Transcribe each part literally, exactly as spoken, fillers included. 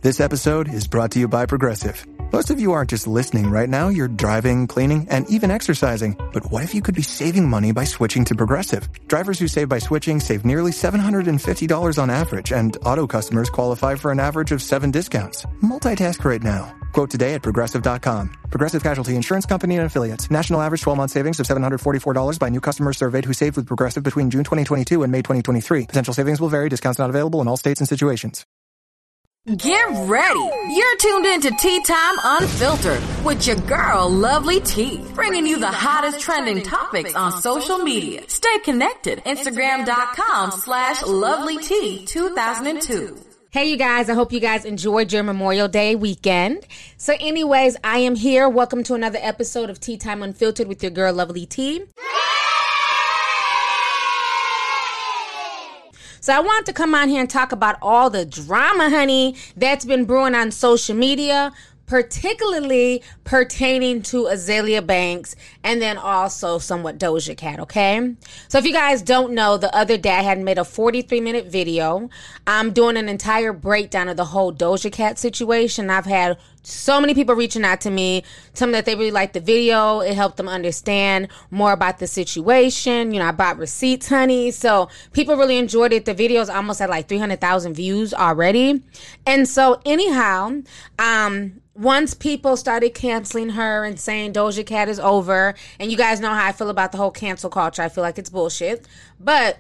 This episode is brought to you by Progressive. Most of you aren't just listening right now, you're driving, cleaning, and even exercising. But what if you could be saving money by switching to Progressive? Drivers who save by switching save nearly seven hundred fifty dollars on average, and auto customers qualify for an average of seven discounts. Multitask right now. Quote today at Progressive dot com. Progressive Casualty Insurance Company and Affiliates. National average twelve-month savings of seven hundred forty-four dollars by new customers surveyed who saved with Progressive between June twenty twenty-two and May twenty twenty-three. Potential savings will vary. Discounts not available in all states and situations. Get ready. You're tuned into Tea Time Unfiltered with your girl, Lovely Tea, bringing you the hottest trending topics on social media. Stay connected. Instagram.com slash Lovely Tea 2002. Hey, you guys. I hope you guys enjoyed your Memorial Day weekend. So anyways, I am here. Welcome to another episode of Tea Time Unfiltered with your girl, Lovely Tea. So I want to come on here and talk about all the drama, honey, that's been brewing on social media, particularly pertaining to Azealia Banks and then also somewhat Doja Cat, okay? So if you guys don't know, the other day I had made a forty-three minute video. I'm doing an entire breakdown of the whole Doja Cat situation. I've had so many people reaching out to me, telling me that they really liked the video. It helped them understand more about the situation. You know, I bought receipts, honey. So people really enjoyed it. The video's almost at like three hundred thousand views already. And so anyhow, um, once people started canceling her and saying Doja Cat is over, and you guys know how I feel about the whole cancel culture. I feel like it's bullshit. But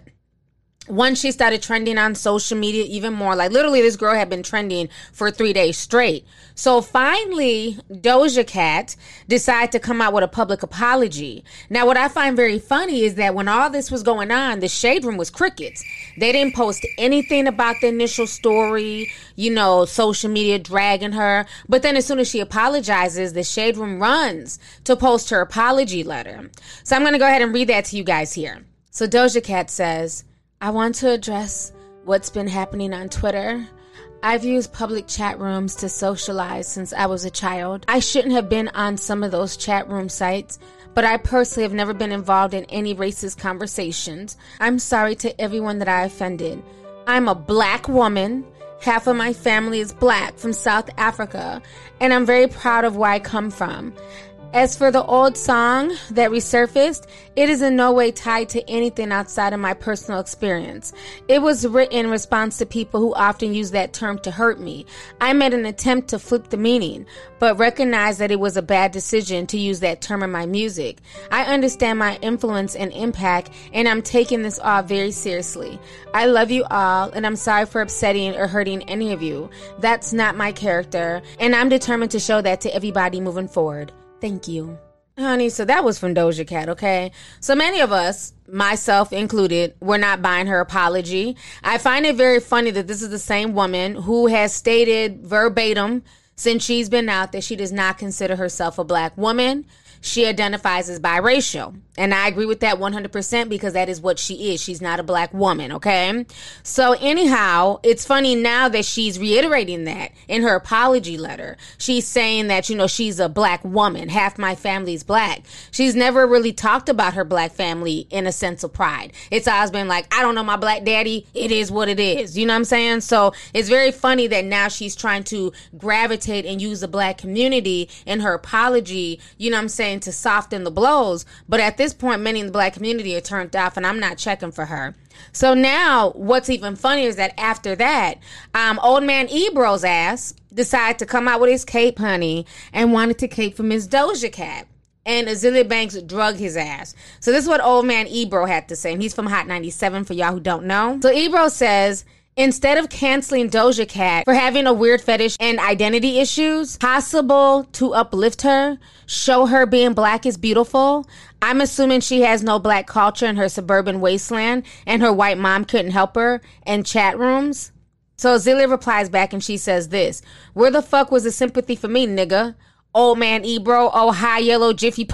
once she started trending on social media even more, like literally this girl had been trending for three days straight. So finally, Doja Cat decided to come out with a public apology. Now, what I find very funny is that when all this was going on, the Shade Room was crickets. They didn't post anything about the initial story, you know, social media dragging her. But then as soon as she apologizes, the Shade Room runs to post her apology letter. So I'm going to go ahead and read that to you guys here. So Doja Cat says, I want to address what's been happening on Twitter. I've used public chat rooms to socialize since I was a child. I shouldn't have been on some of those chat room sites, but I personally have never been involved in any racist conversations. I'm sorry to everyone that I offended. I'm a black woman. Half of my family is black from South Africa, and I'm very proud of where I come from. As for the old song that resurfaced, it is in no way tied to anything outside of my personal experience. It was written in response to people who often use that term to hurt me. I made an attempt to flip the meaning, but recognized that it was a bad decision to use that term in my music. I understand my influence and impact, and I'm taking this all very seriously. I love you all, and I'm sorry for upsetting or hurting any of you. That's not my character, and I'm determined to show that to everybody moving forward. Thank you. Honey, so that was from Doja Cat, okay? So many of us, myself included, were not buying her apology. I find it very funny that this is the same woman who has stated verbatim since she's been out that she does not consider herself a black woman. She identifies as biracial. And I agree with that one hundred percent because that is what she is. She's not a black woman, okay? So anyhow, it's funny now that she's reiterating that in her apology letter. She's saying that, you know, she's a black woman. Half my family's black. She's never really talked about her black family in a sense of pride. It's always been like, I don't know my black daddy. It is what it is. You know what I'm saying? So it's very funny that now she's trying to gravitate and use the black community in her apology, you know what I'm saying, to soften the blows. But at this point, many in the black community are turned off, and I'm not checking for her. So now what's even funnier is that after that, um, old man Ebro's ass decided to come out with his cape, honey, and wanted to cape for Miss Doja Cat. And Azealia Banks drug his ass. So this is what old man Ebro had to say. And he's from Hot ninety-seven for y'all who don't know. So Ebro says, instead of canceling Doja Cat for having a weird fetish and identity issues, possible to uplift her, show her being black is beautiful. I'm assuming she has no black culture in her suburban wasteland and her white mom couldn't help her in chat rooms. So Azealia replies back and she says this, where the fuck was the sympathy for me, nigga? Old man Ebro, oh high yellow jiffy.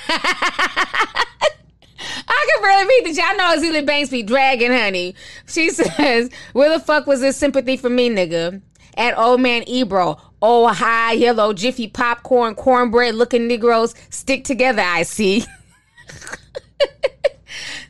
I can barely read this. Y'all know Azealia Banks be dragging, honey. She says, where the fuck was this sympathy for me, nigga? At old man Ebro, oh high yellow jiffy popcorn, cornbread looking Negroes stick together, I see.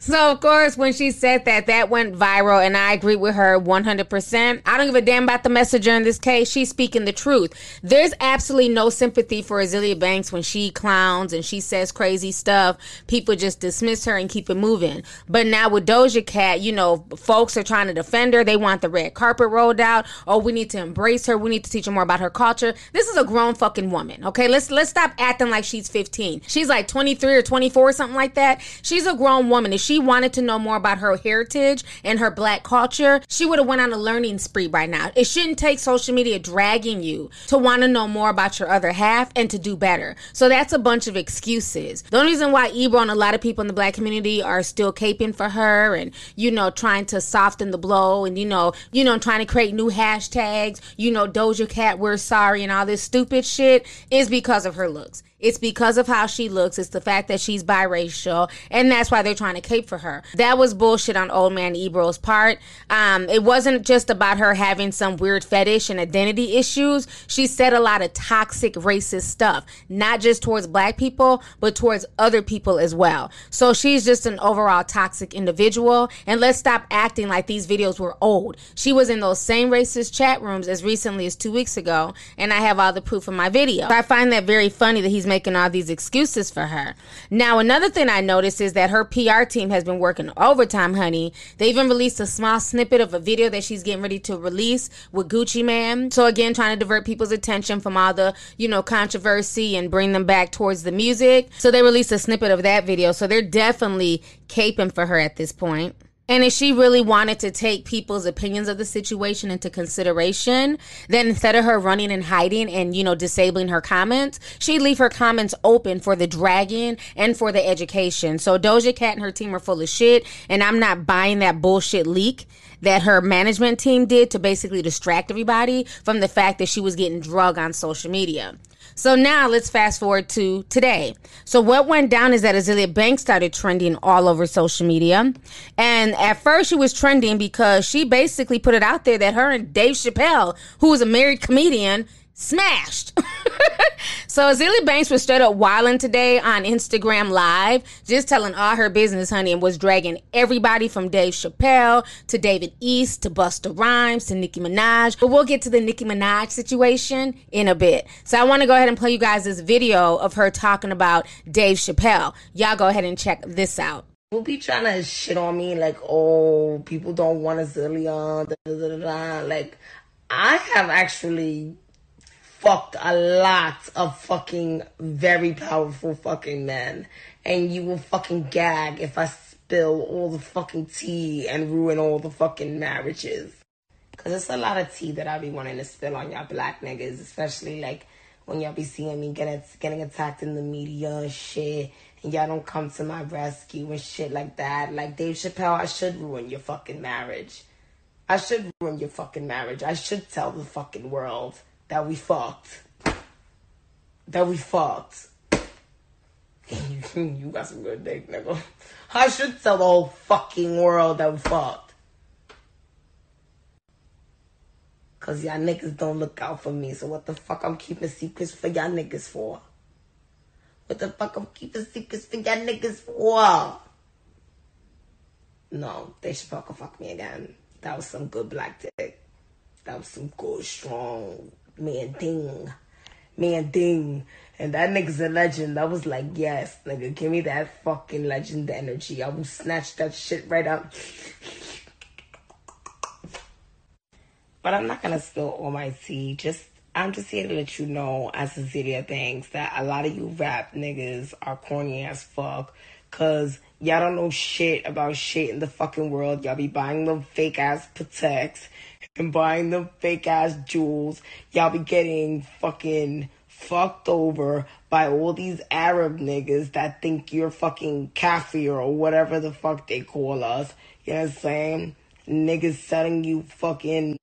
So, of course, when she said that, that went viral, and I agree with her one hundred percent. I don't give a damn about the messenger in this case. She's speaking the truth. There's absolutely no sympathy for Azealia Banks when she clowns and she says crazy stuff. People just dismiss her and keep it moving. But now with Doja Cat, you know, folks are trying to defend her. They want the red carpet rolled out. Oh, we need to embrace her. We need to teach her more about her culture. This is a grown fucking woman, okay? Let's let's stop acting like she's fifteen. She's like twenty-three or twenty-four or something like that. She's a grown woman. If she wanted to know more about her heritage and her black culture, she would have went on a learning spree by now. It shouldn't take social media dragging you to want to know more about your other half and to do better. So that's a bunch of excuses. The only reason why Ebro and a lot of people in the black community are still caping for her and, you know, trying to soften the blow and, you know, you know, trying to create new hashtags, you know, Doja Cat, we're sorry, and all this stupid shit is because of her looks. It's because of how she looks. It's the fact that she's biracial, and that's why they're trying to cape for her. That was bullshit on Old Man Ebro's part. Um, it wasn't just about her having some weird fetish and identity issues. She said a lot of toxic racist stuff, not just towards black people, but towards other people as well. So she's just an overall toxic individual, and let's stop acting like these videos were old. She was in those same racist chat rooms as recently as two weeks ago, and I have all the proof in my video. So I find that very funny that he's making all these excuses for her. Now, another thing I noticed is that her P R team has been working overtime, honey. They even released a small snippet of a video that she's getting ready to release with Gucci Mane. So again, trying to divert people's attention from all the, you know, controversy and bring them back towards the music. So they released a snippet of that video. So they're definitely caping for her at this point. And if she really wanted to take people's opinions of the situation into consideration, then instead of her running and hiding and, you know, disabling her comments, she'd leave her comments open for the dragging and for the education. So Doja Cat and her team are full of shit, and I'm not buying that bullshit leak that her management team did to basically distract everybody from the fact that she was getting drugged on social media. So now let's fast forward to today. So what went down is that Azealia Banks started trending all over social media. And at first she was trending because she basically put it out there that her and Dave Chappelle, who was a married comedian, smashed. So Azealia Banks was straight up wilding today on Instagram Live, just telling all her business, honey, and was dragging everybody from Dave Chappelle to David East to Busta Rhymes to Nicki Minaj. But we'll get to the Nicki Minaj situation in a bit. So I want to go ahead and play you guys this video of her talking about Dave Chappelle. Y'all go ahead and check this out. People be trying to shit on me like, oh, people don't want Azealia, da, da, da, da. Like, I have actually fucked a lot of fucking very powerful fucking men, and you will fucking gag if I spill all the fucking tea and ruin all the fucking marriages. Cause it's a lot of tea that I be wanting to spill on y'all black niggas, especially like when y'all be seeing me getting getting attacked in the media and shit, and y'all don't come to my rescue and shit like that. Like Dave Chappelle, I should ruin your fucking marriage. I should ruin your fucking marriage. I should tell the fucking world that we fucked. That we fucked. You got some good dick, nigga. I should tell the whole fucking world that we fucked. Cause y'all niggas don't look out for me. So what the fuck I'm keeping secrets for y'all niggas for? What the fuck I'm keeping secrets for y'all niggas for? No, they should fucking fuck me again. That was some good black dick. That was some good, strong man ding. Man ding. And that nigga's a legend. I was like, yes, nigga, give me that fucking legend energy. I will snatch that shit right up. But I'm not gonna spill all my tea. Just, I'm just here to let you know, as Azealia Banks, that a lot of you rap niggas are corny as fuck. Cause y'all don't know shit about shit in the fucking world. Y'all be buying them fake ass Pateks and buying them fake ass jewels. Y'all be getting fucking fucked over by all these Arab niggas that think you're fucking kafir or whatever the fuck they call us. You know what I'm saying? Niggas selling you fucking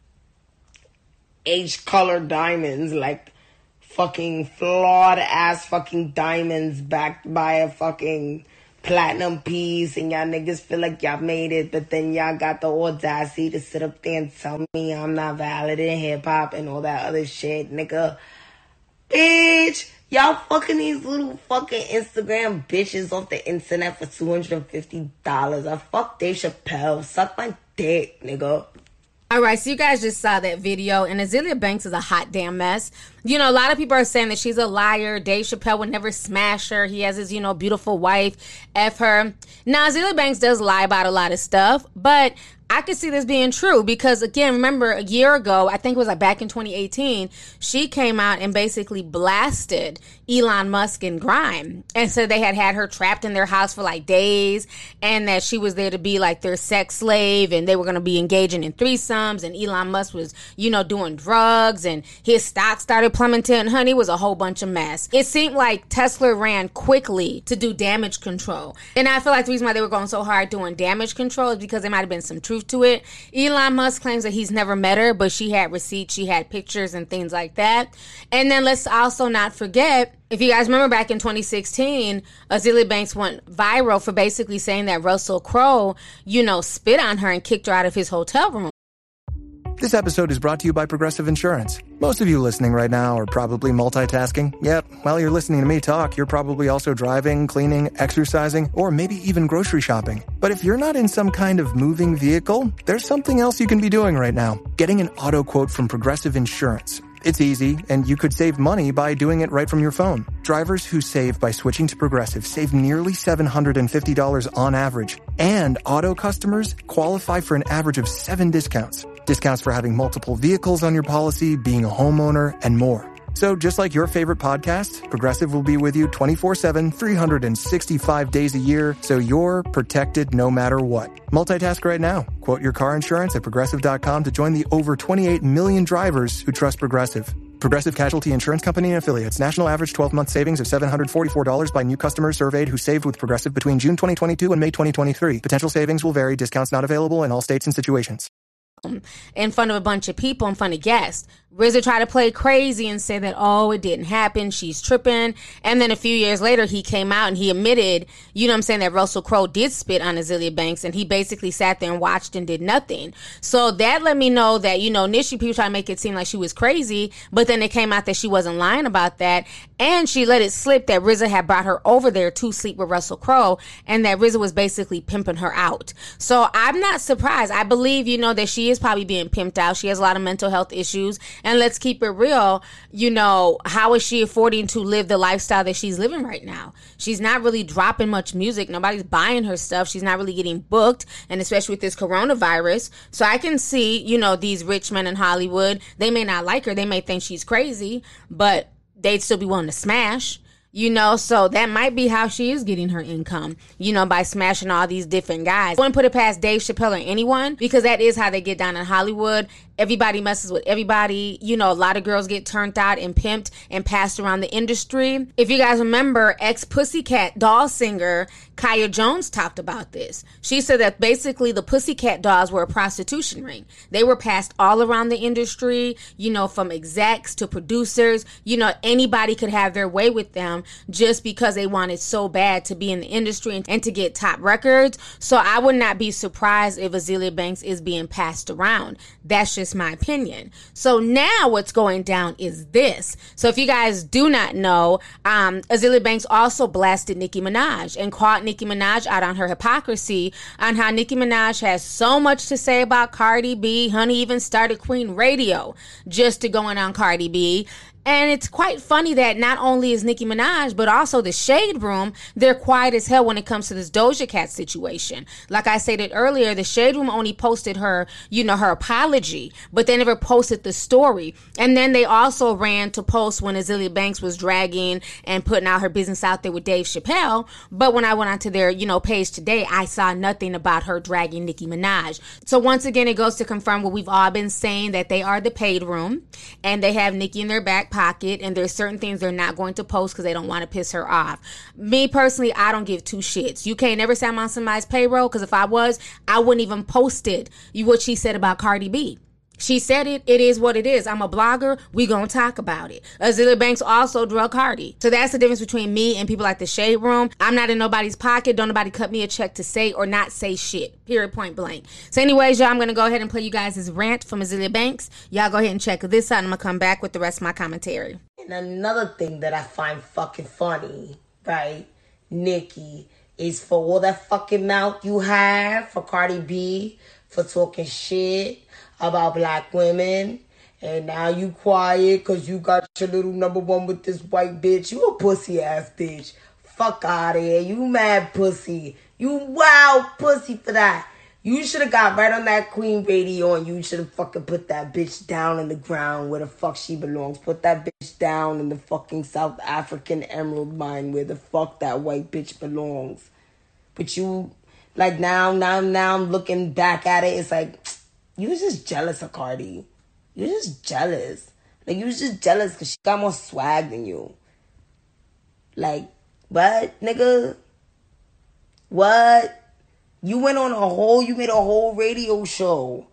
H-colored diamonds, like fucking flawed ass fucking diamonds backed by a fucking platinum piece, and y'all niggas feel like y'all made it, but then y'all got the audacity to sit up there and tell me I'm not valid in hip-hop and all that other shit, nigga. Bitch, y'all fucking these little fucking Instagram bitches off the internet for two hundred fifty dollars. I fuck Dave Chappelle. Suck my dick, nigga. All right, so you guys just saw that video, and Azealia Banks is a hot damn mess. You know, a lot of people are saying that she's a liar. Dave Chappelle would never smash her. He has his, you know, beautiful wife. F her. Now, Azealia Banks does lie about a lot of stuff, but I could see this being true because, again, remember a year ago, I think it was like back in twenty eighteen, she came out and basically blasted Elon Musk and Grime. And so they had had her trapped in their house for like days and that she was there to be like their sex slave and they were going to be engaging in threesomes and Elon Musk was, you know, doing drugs and his stock started plummeting. Honey, it was a whole bunch of mess. It seemed like Tesla ran quickly to do damage control. And I feel like the reason why they were going so hard doing damage control is because there might have been some truth to it. Elon Musk claims that he's never met her, but she had receipts, she had pictures and things like that. And then let's also not forget, if you guys remember back in twenty sixteen, Azealia Banks went viral for basically saying that Russell Crowe, you know, spit on her and kicked her out of his hotel room. This episode is brought to you by Progressive Insurance. Most of you listening right now are probably multitasking. Yep, while you're listening to me talk, you're probably also driving, cleaning, exercising, or maybe even grocery shopping. But if you're not in some kind of moving vehicle, there's something else you can be doing right now. Getting an auto quote from Progressive Insurance. It's easy, and you could save money by doing it right from your phone. Drivers who save by switching to Progressive save nearly seven hundred fifty dollars on average. And auto customers qualify for an average of seven discounts. Discounts for having multiple vehicles on your policy, being a homeowner, and more. So just like your favorite podcast, Progressive will be with you twenty-four seven, three hundred sixty-five days a year, so you're protected no matter what. Multitask right now. Quote your car insurance at Progressive dot com to join the over twenty-eight million drivers who trust Progressive. Progressive Casualty Insurance Company and Affiliates. National average twelve-month savings of seven hundred forty-four dollars by new customers surveyed who saved with Progressive between June twenty twenty-two and May twenty twenty-three. Potential savings will vary. Discounts not available in all states and situations. In front of a bunch of people, in front of guests. R Z A tried to play crazy and say that, oh, it didn't happen, she's tripping. And then a few years later, he came out and he admitted, you know what I'm saying, that Russell Crowe did spit on Azealia Banks, and he basically sat there and watched and did nothing. So that let me know that, you know, initially people tried to make it seem like she was crazy, but then it came out that she wasn't lying about that. And she let it slip that R Z A had brought her over there to sleep with Russell Crowe, and that R Z A was basically pimping her out. So I'm not surprised. I believe, you know, that she is probably being pimped out. She has a lot of mental health issues. And let's keep it real, you know, how is she affording to live the lifestyle that she's living right now? She's not really dropping much music. Nobody's buying her stuff. She's not really getting booked, and especially with this coronavirus. So I can see, you know, these rich men in Hollywood, they may not like her. They may think she's crazy, but they'd still be willing to smash. You know, so that might be how she is getting her income, you know, by smashing all these different guys. I wouldn't put it past Dave Chappelle or anyone, because that is how they get down in Hollywood. Everybody messes with everybody. You know, a lot of girls get turned out and pimped and passed around the industry. If you guys remember, ex-Pussycat doll singer Kaya Jones talked about this. She said that basically the Pussycat dolls were a prostitution ring. They were passed all around the industry, you know, from execs to producers. You know, anybody could have their way with them just because they wanted so bad to be in the industry and, and to get top records. So I would not be surprised if Azealia Banks is being passed around. That's just my opinion. So now what's going down is this. So if you guys do not know, um, Azealia Banks also blasted Nicki Minaj and called Nicki Minaj out on her hypocrisy, on how Nicki Minaj has so much to say about Cardi B. Honey even started Queen Radio just to go in on Cardi B. And it's quite funny that not only is Nicki Minaj, but also the Shade Room, they're quiet as hell when it comes to this Doja Cat situation. Like I stated earlier, the Shade Room only posted her, you know, her apology, but they never posted the story. And then they also ran to post when Azealia Banks was dragging and putting out her business out there with Dave Chappelle. But when I went onto their, you know, page today, I saw nothing about her dragging Nicki Minaj. So once again, it goes to confirm what we've all been saying, that they are the paid room and they have Nicki in their back pocket, and there's certain things they're not going to post because they don't want to piss her off. Me personally, I don't give two shits. You can't never say I'm on somebody's payroll, because if I was, I wouldn't even post it. You what she said about Cardi B. She said it. It is what it is. I'm a blogger. We gonna talk about it. Azealia Banks also drug Cardi. So that's the difference between me and people like the Shade Room. I'm not in nobody's pocket. Don't nobody cut me a check to say or not say shit. Period, point blank. So anyways, y'all, I'm gonna go ahead and play you guys this rant from Azealia Banks. Y'all go ahead and check this out, and I'm gonna come back with the rest of my commentary. And another thing that I find fucking funny, right, Nicki, is for all that fucking mouth you have for Cardi B, for talking shit about black women. And now you quiet because you got your little number one with this white bitch. You a pussy ass bitch. Fuck out of here. You mad pussy. You wild pussy for that. You should have got right on that Queen radio and you should have fucking put that bitch down in the ground where the fuck she belongs. Put that bitch down in the fucking South African emerald mine where the fuck that white bitch belongs. But you, like now, now, now I'm looking back at it. It's like, you was just jealous of Cardi. You was just jealous. Like, you was just jealous because she got more swag than you. Like, what, nigga? What? You went on a whole, you made a whole radio show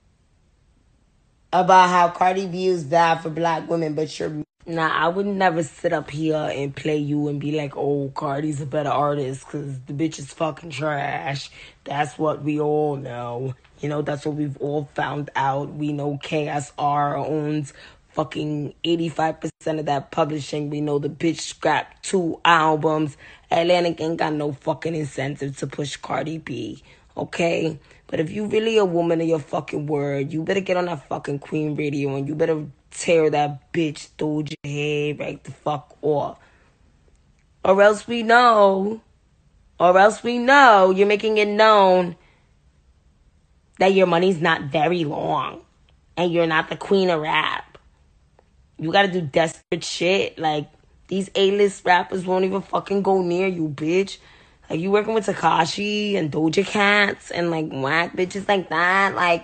about how Cardi B is bad for black women, but you're, nah, I would never sit up here and play you and be like, oh, Cardi's a better artist because the bitch is fucking trash. That's what we all know. You know, that's what we've all found out. We know K S R owns fucking eighty-five percent of that publishing. We know the bitch scrapped two albums. Atlantic ain't got no fucking incentive to push Cardi B, okay? But if you really a woman of your fucking word, you better get on that fucking Queen radio and you better tear that bitch Doja head right the fuck off. Or else we know, or else we know you're making it known that your money's not very long and you're not the queen of rap. You gotta do desperate shit. Like, these A-list rappers won't even fucking go near you, bitch. Like, you working with Tekashi and Doja Cats and, like, whack bitches like that. Like,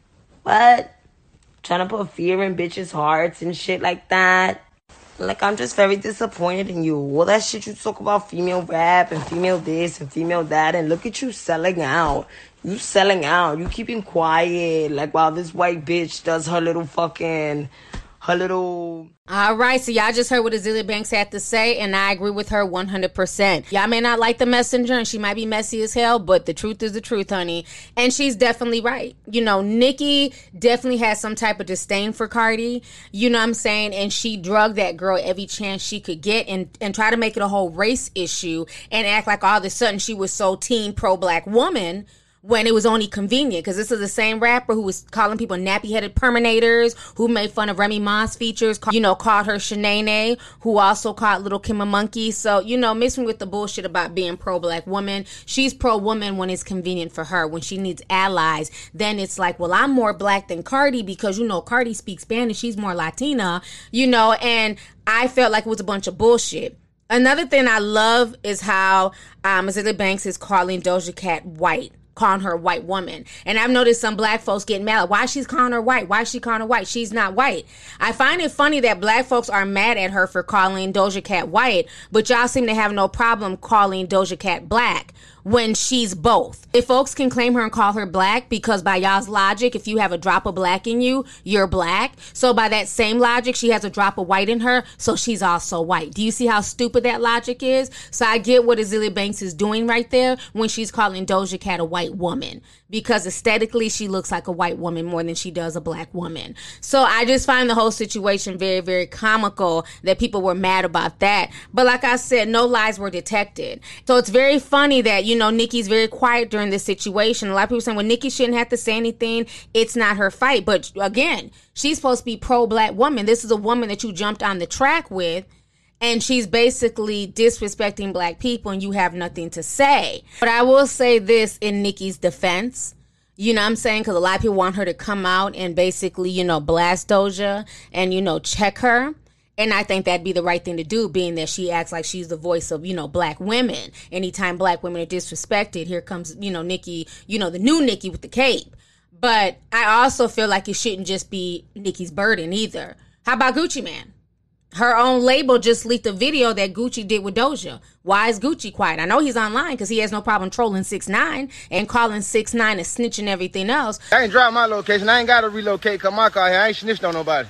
what? Trying to put fear in bitches' hearts and shit like that. Like, I'm just very disappointed in you. All that shit you talk about female rap and female this and female that. And look at you selling out. You selling out. You keeping quiet. Like, while this white bitch does her little fucking... Her little... All right, so y'all just heard what Azealia Banks had to say, and I agree with her one hundred percent. Y'all may not like the messenger, and she might be messy as hell, but the truth is the truth, honey. And she's definitely right. You know, Nicki definitely has some type of disdain for Cardi, you know what I'm saying? And she drugged that girl every chance she could get and, and try to make it a whole race issue and act like all of a sudden she was so team pro-black woman when it was only convenient, because this is the same rapper who was calling people nappy-headed permanators, who made fun of Remy Ma's features, you know, called her Shanae, who also called Little Kim a monkey. So, you know, mixing with the bullshit about being pro-black woman. She's pro-woman when it's convenient for her. When she needs allies, then it's like, well, I'm more black than Cardi because, you know, Cardi speaks Spanish. She's more Latina, you know, and I felt like it was a bunch of bullshit. Another thing I love is how um, Azealia Banks is calling Doja Cat white. Calling her a white woman. And I've noticed some black folks getting mad. Like, why she's calling her white? Why is she calling her white? She's not white. I find it funny that black folks are mad at her for calling Doja Cat white, but y'all seem to have no problem calling Doja Cat black when she's both. If folks can claim her and call her black because by y'all's logic, if you have a drop of black in you, you're black. So by that same logic, she has a drop of white in her, so she's also white. Do you see how stupid that logic is? So I get what Azealia Banks is doing right there when she's calling Doja Cat a white woman, because aesthetically she looks like a white woman more than she does a black woman. So I just find the whole situation very, very comical that people were mad about that. But like I said, no lies were detected. So it's very funny that, you know, Nicki's very quiet during this situation. A lot of people saying, well, Nicki shouldn't have to say anything. It's not her fight. But again, she's supposed to be pro-black woman. This is a woman that you jumped on the track with, and she's basically disrespecting black people, and you have nothing to say. But I will say this in Nicki's defense. You know what I'm saying? Because a lot of people want her to come out and basically, you know, blast Doja and, you know, check her. And I think that'd be the right thing to do, being that she acts like she's the voice of, you know, black women. Anytime black women are disrespected, here comes, you know, Nicki, you know, the new Nicki with the cape. But I also feel like it shouldn't just be Nicki's burden either. How about Gucci Mane? Her own label just leaked a video that Gucci did with Doja. Why is Gucci quiet? I know he's online because he has no problem trolling six nine and calling six nine and snitching everything else. I ain't dropped my location. I ain't got to relocate because my car here. I ain't snitched on nobody.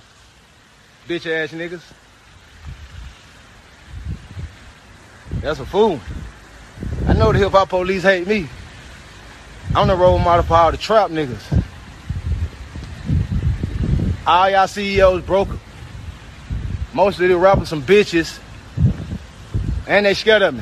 Bitch ass niggas. That's a fool. I know the hip hop police hate me. I'm the role model for all the trap niggas. All y'all C E Os broke. most of the rappers some bitches, and they scared of me.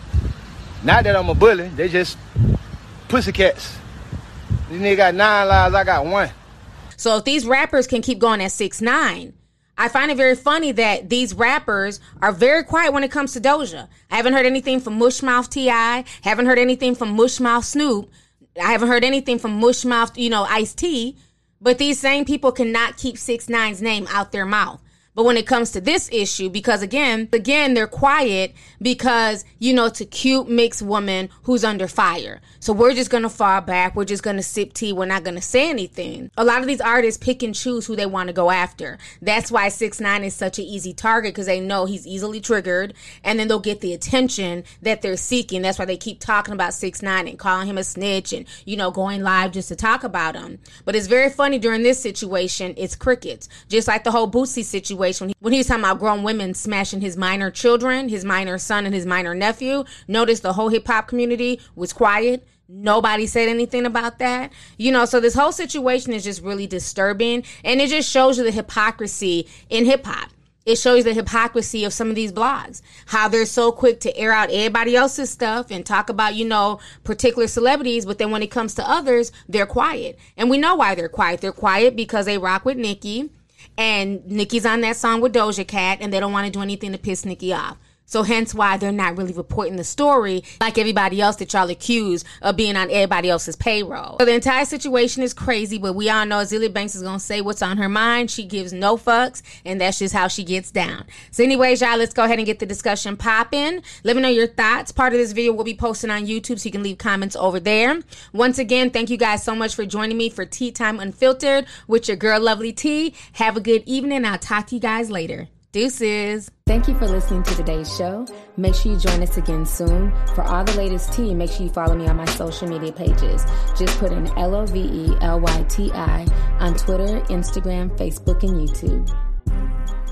Not that I'm a bully, they just pussycats. These niggas got nine lives, I got one. So if these rappers can keep going at six nine, I find it very funny that these rappers are very quiet when it comes to Doja. I haven't heard anything from Mushmouth T I, haven't heard anything from Mushmouth Snoop, I haven't heard anything from Mushmouth, you know, Ice-T, but these same people cannot keep six nine's name out their mouth. But when it comes to this issue, because again, again, they're quiet because, you know, it's a cute mixed woman who's under fire. So we're just going to fall back. We're just going to sip tea. We're not going to say anything. A lot of these artists pick and choose who they want to go after. That's why six nine is such an easy target, because they know he's easily triggered, and then they'll get the attention that they're seeking. That's why they keep talking about six nine and calling him a snitch and, you know, going live just to talk about him. But it's very funny during this situation, it's crickets. Just like the whole Boosie situation. When he, when he was talking about grown women smashing his minor children, his minor son and his minor nephew, notice the whole hip hop community was quiet. Nobody said anything about that. You know, so this whole situation is just really disturbing. And it just shows you the hypocrisy in hip hop. It shows the hypocrisy of some of these blogs, how they're so quick to air out everybody else's stuff and talk about, you know, particular celebrities. But then when it comes to others, they're quiet. And we know why they're quiet. They're quiet because they rock with Nicki. And Nicki's on that song with Doja Cat, and they don't want to do anything to piss Nicki off. So hence why they're not really reporting the story like everybody else that y'all accuse of being on everybody else's payroll. So the entire situation is crazy, but we all know Azealia Banks is going to say what's on her mind. She gives no fucks, and that's just how she gets down. So anyways, y'all, let's go ahead and get the discussion popping. Let me know your thoughts. Part of this video will be posted on YouTube, so you can leave comments over there. Once again, thank you guys so much for joining me for Tea Time Unfiltered with your girl, Lovely T. Have a good evening. I'll talk to you guys later. Deuces. Thank you for listening to today's show. Make sure you join us again soon. For all the latest tea, make sure you follow me on my social media pages. Just put in L O V E L Y T I on Twitter, Instagram, Facebook, and YouTube.